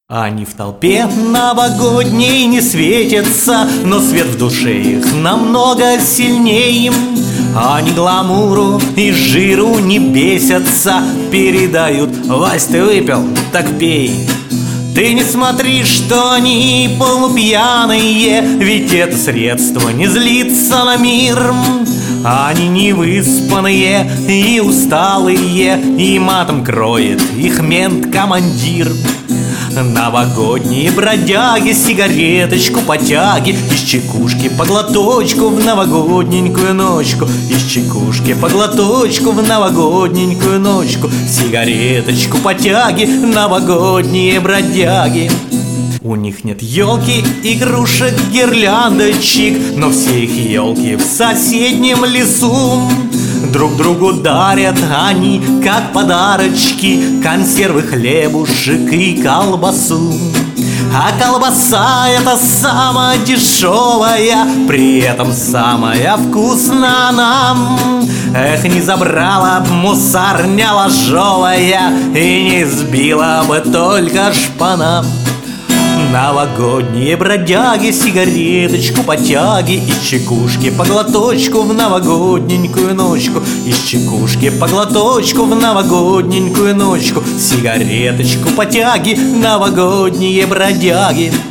Они в толпе новогодней не светятся, но свет в душе их намного сильнее. Они гламуру и жиру не бесятся, передают: «Вась, ты выпил? Так пей». Ты не смотри, что они полупьяные, ведь это средство не злится на мир. Они невыспанные и усталые, и матом кроет их мент-командир. Новогодние бродяги, сигареточку потяги, из чекушки по глоточку в новогодненькую ночку, из чекушки по глоточку в новогодненькую ночку, сигареточку потяги, новогодние бродяги. У них нет елки, игрушек, гирляндочек, но все их елки в соседнем лесу. Друг другу дарят они, как подарочки, консервы, хлебушек и колбасу. А колбаса — это самая дешевая, при этом самая вкусная нам. Эх, не забрала б мусарня ложовая и не сбила бы только шпана. Новогодние бродяги, сигареточку потяги, из чекушки по глоточку в новогодненькую ночку, из чекушки по глоточку в новогодненькую ночку, сигареточку потяги, новогодние бродяги.